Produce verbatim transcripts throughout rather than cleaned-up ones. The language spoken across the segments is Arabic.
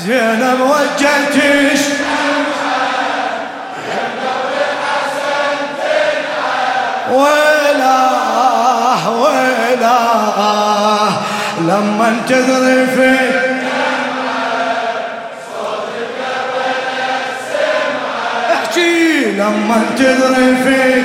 زينب وجهتش ولا ولا لما انتظري في احكي لما انتظري في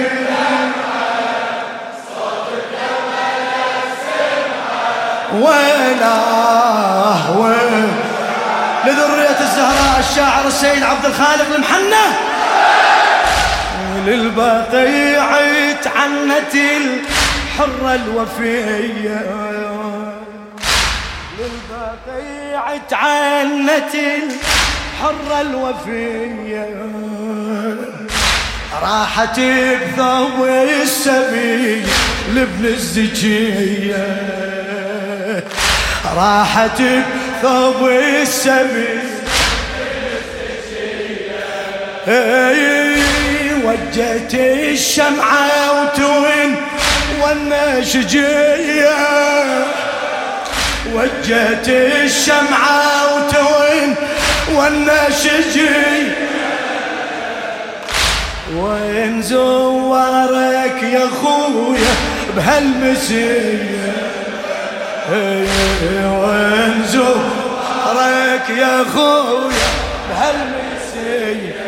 ولا ولا لذرية الزهراء الشاعر السيد عبد الخالق المحنة للبقيع تعنت الحرة الوفية للبقيع تعنت الحرة الوفية راحت بثوب السبيل لابن الزكية راحت بثوب السبيل وجهت الشمعة وتوين والناشجية وجهت الشمعة وتوين والناشجية وين زوارك يا خويا بهالمسية وين زوارك يا خويا بهالمسية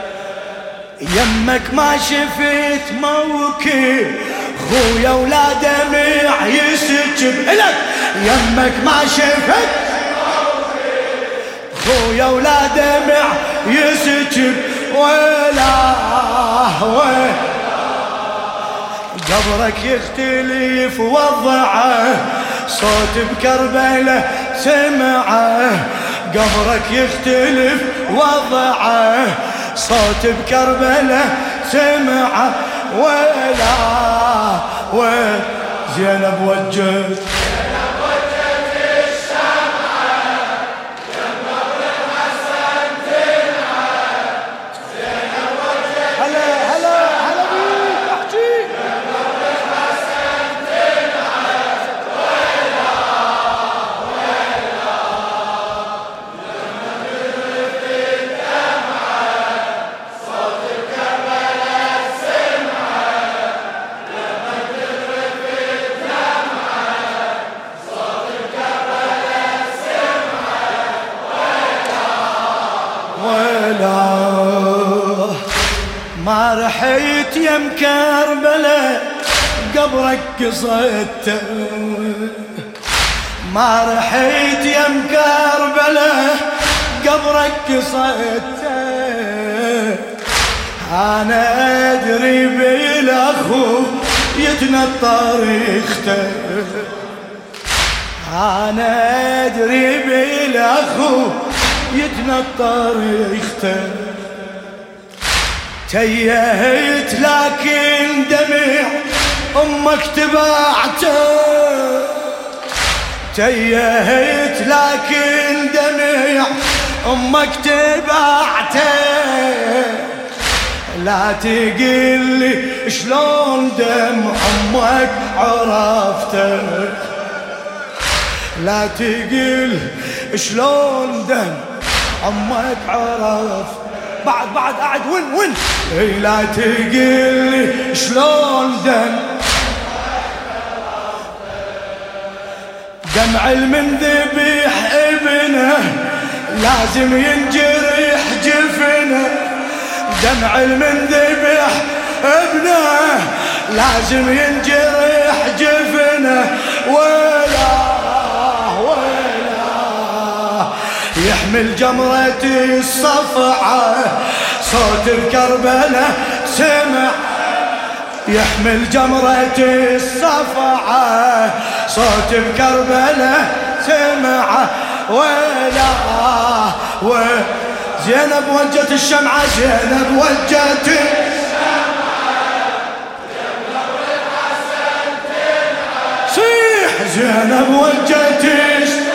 يمك ما شفت موكب خويا ولا دمع يسكب إلك يمك ما شفت موكب خويا ولا دمع يسكب ولا ولا قبرك يختلف وضعه صوت بكربلة سمعه قبرك يختلف وضعه صوت بكربلة سمعه ولا ولا زينب وجهت ما رحيت يم كربلة قبرك قصدته ما رحيت يم كربلة قبرك قصدته أنا أدري بالأخو يتنطر يخته أنا أدري بالأخو يتنطر يخته تيهت لكن دمع أمك تبعته تيهت لكن دمع أمك تبعته لا تقلي شلون دمع أمك عرفته لا تقل شلون دمع أمك عرفته بعد بعد قاعد وين وين اي لا تقلي شلون دم دمع المنذبح ابنه لازم ينجرح جفنه دمع المنذبح ابنه لازم ينجرح جفنه ولا ولا يحمل جمرة الصفعة صوت بكربلة سمع يحمل جمرة الصفعة صوت بكربلة سمع ولا ولا زينب وجت الشمعة زينب وجت الشمعة صيح زينب وجت الشمعة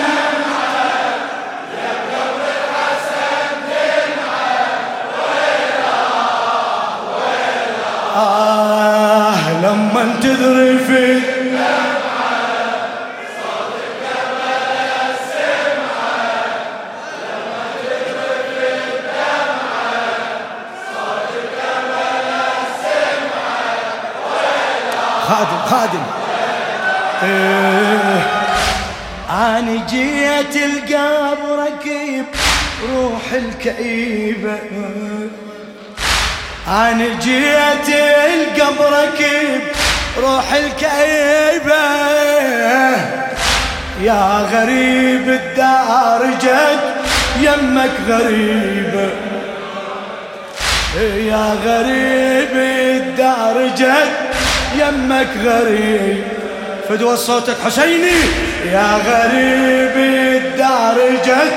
آه لما انتظري في صوت الكربلة سمعة لما خادم خادم. إيه أنا جيت القبر ركيب روح الكئيبة، أنا جيت القبر ركيب روح الكئيبة، يا غريب الدار جد يمك غريبة، يا غريب الدار جد يمك غريب. فدوى صوتك حسيني. يا غريب الدار جد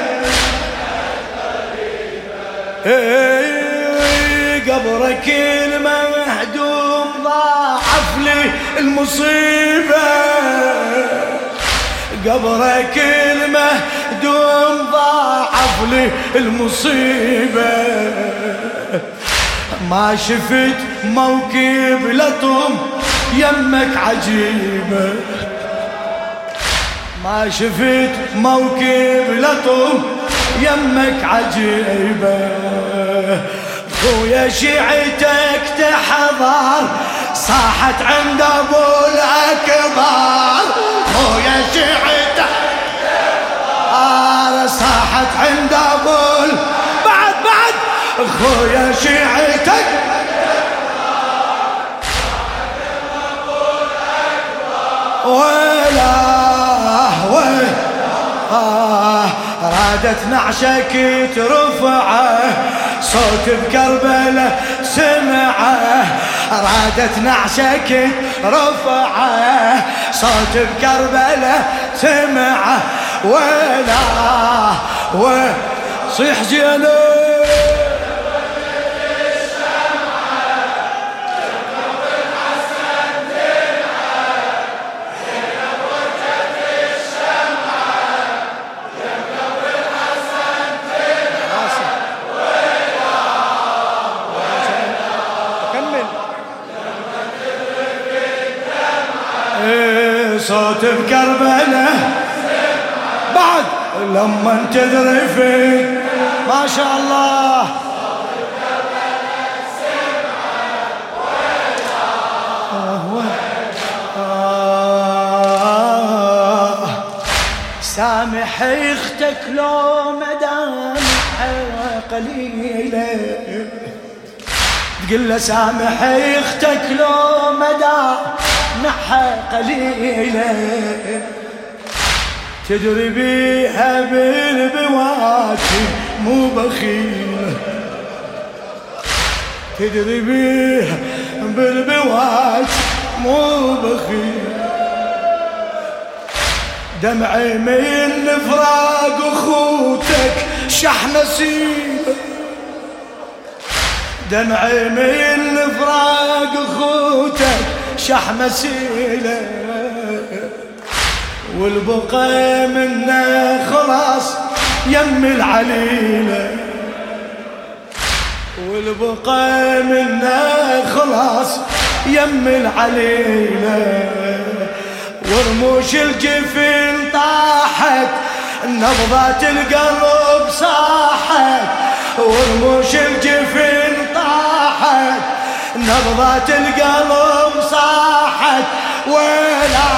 قبرك المهدوم ضاعف لي المصيبة، قبرك المهدوم ضاعف لي المصيبة، ما شفت موكب لطم يمك عجيبة، ما شفت موكب لطم يمك عجيبة، خويا شيعتك تحضر صاحت عند ابو الاكبر، خويا شيعتك تحضر صاحت عند ابو بعد بعد، خويا شيعتك ولا ولا آه رادت نعشك ترفعه صوت بكربلة سمعه، رادت نعشك رفعه صوت بكربلة سمعه، ولا وصيح زينب صوت بكربلة بعد لما تذرفي ما شاء الله، سامح اختك لو مدامعها قليلة، تقول له سامح اختك لو مدامعها قليلة، تدري بيها بالبواكي مو بخيلة، تدري بيها بالبواكي مو بخيلة، دمعي من فراق اخوتك شح نسيبه، دمعي من فراق اخوتك شح مسيله، والبقى منا خلاص يم العليله، والبقى منا خلاص يم العليله، ورموش الجفن طاحت نبضات القلب صاحت، ورموش الجفن طاحت نبضات القلب صاحت، ولا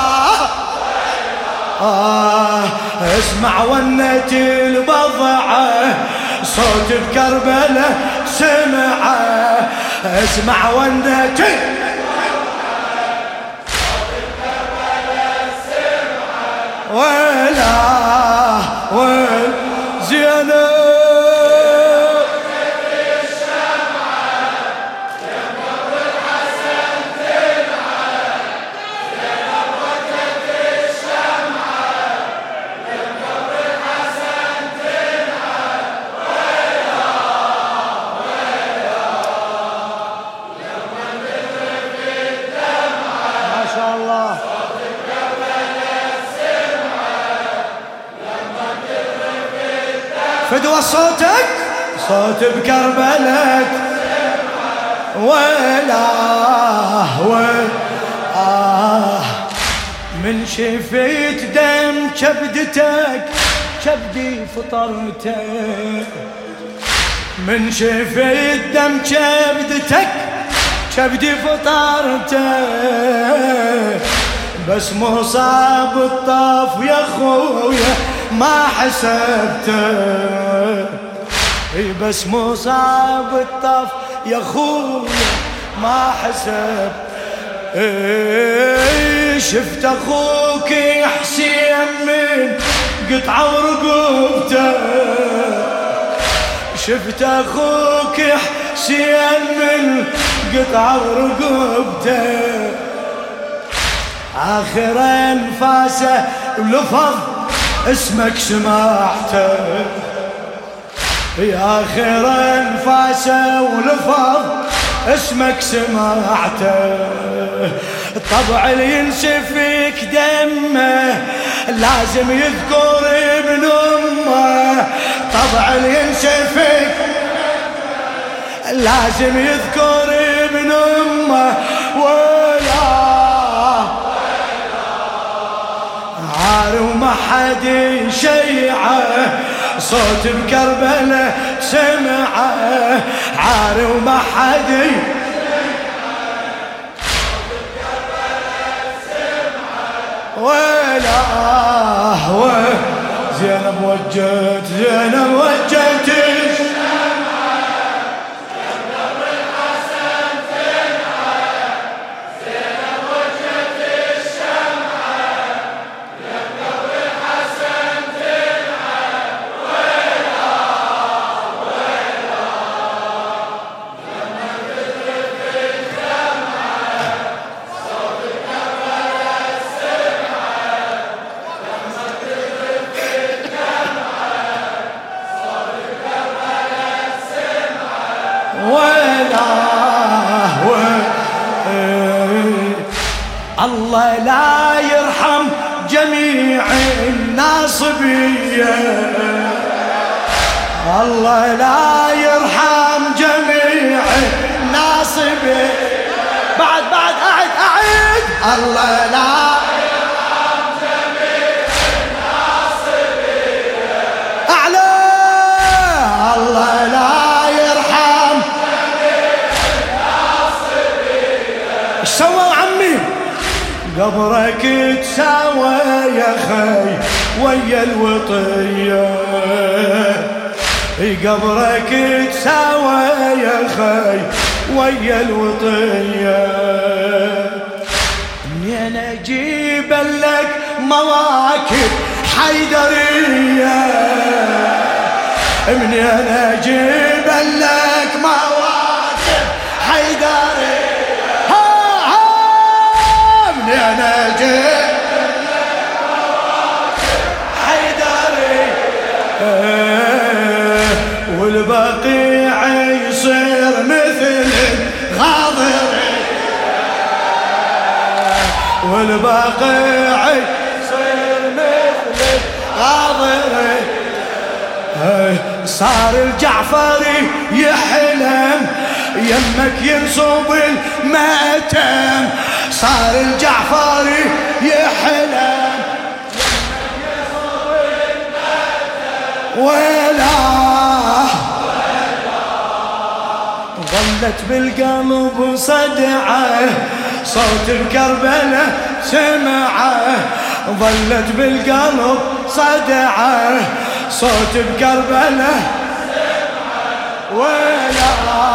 آه اسمع ونة البضعة صوت بكربلة سمعه، اسمع ونة ولا ولا زينب فدوى صوتك صوت بكربلة ولا ولا آه من شفيت دم كبدتك كبدي فطرتك، من شفيت دم كبدتك كبدي فطرتك، بس مصاب الطاف يا خويا ما حسبته، بس مصاب الطاف يا خويا ما حسب. شفت اخوك حسين من قطعة ورقبته، شفت اخوك حسين من قطعة ورقبته، آخر انفاسه ولفظ اسمك سمعته، يا آخر انفاسه ولفظ اسمك سمعته. الطبع اللي ينسفك دمه لازم يذكر ابن امه، طبع اللي ينسفك لازم يذكر ابن امه. ولا عار وما حد يشيعه، صوت بكربلاء سمعه، عار وما حد يشيعه، ولا زينب وجت زينب وجت الشمعة، زينب الحسن تنعى، زينب وجت الشمعة، زينب الحسن تنعى. ويلا ويلا لما تترك الجمعة صوت كربلاء سمعة، لما تترك الجمعة صوت كربلاء سمعة. ويلا الله لا يرحم جميع الناصبية، الله لا يرحم جميع الناصبية. بعد بعد أعد أعد الله لا يرحم جميع الناصبية، أعلى الله لا يرحم جميع الناصبية. ايش سوى عمي؟ قبرك تساوى يا خي ويا الوطية، قبرك تساوى يا خي ويا الوطية. منين اجيب لك مواكب حيدرية، منين اجيب لك مواكب حيدرية، منين اجيب لك مواكب حيدرية. والبقيع يصير مثل الغاضرية، والبقيع يصير مثل الغاضرية. صار الجعفري يحلم يمك ينصب المأتم، صار الجعفري يحلم يمك ينصب المأتم. ولا ظلت بالقلب صدعه، صوت بكربلاء سمعه، ظلت بالقلب صدعه، صوت بكربلاء سمعه. ولا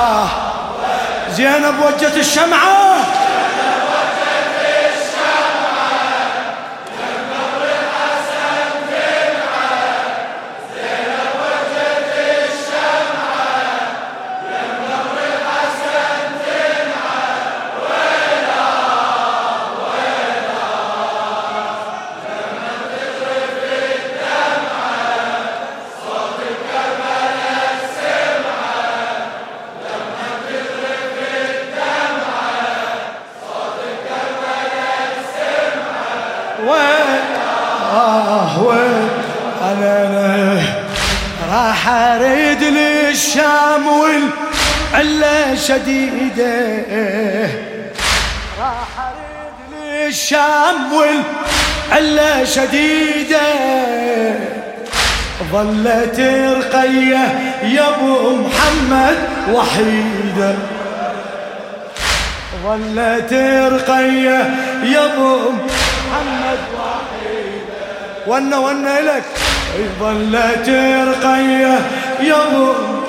زينب وجت الشمعة، زينب وجت الشمعة، زينب الحسن تنعى، زينب وجت الشمعة، زينب الحسن تنعى. ويلا ويلا لما تترك الدمعة صوت كربلاء سمعة، لما تترك الدمعة صوت كربلاء سمعة. وين آه وين أنا راح أريد للشام والعلة شديدة، راح أريد للشام والعلة شديدة. ظلت رقية يا ابو محمد وحيدة، ظلت رقية يا ابو ونا ونا لك ظلت رقية يوم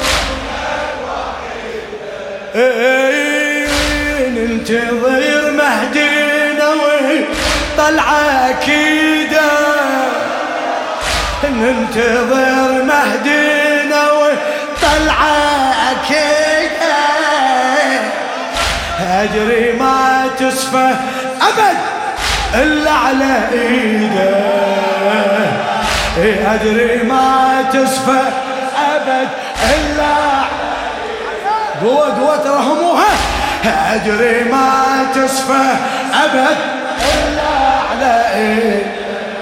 ننتظر مهدينا وطلعة أكيدة ننتظر مهدينا وطلعة أكيدة أدري ما تصفى أبد إلا على إيده أدري ما تصفى أبد إلا قوة قوة ترهموها أدري ما تصفى أبد إلا على إيده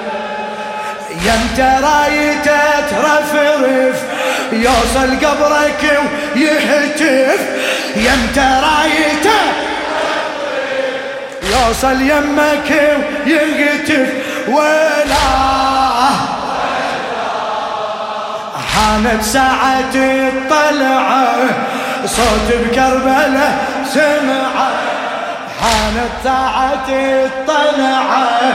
يمتى رايته ترفرف يوصل قبرك ويهتف يمتى رايته يوصل يمك ويهتف ولا حانت ساعة الطلعة صوت بكربلة سمعه حانت ساعة الطلعة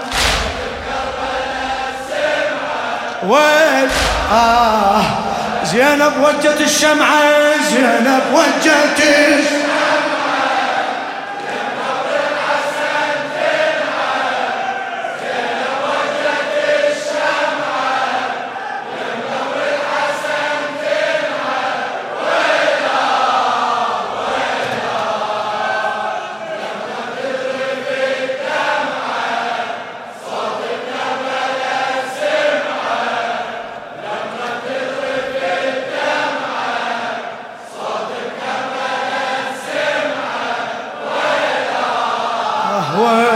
وين آه زينب وجت الشمعة زينب وجت الشمعة لنور الحسن تنعى زينب وجت الشمعة لنور الحسن تنعى ويلا ويلا لما تضرب الدمعة صوت الكربلاء سمعة لما تضرب الدمعة صوت الكربلاء سمعة ويلا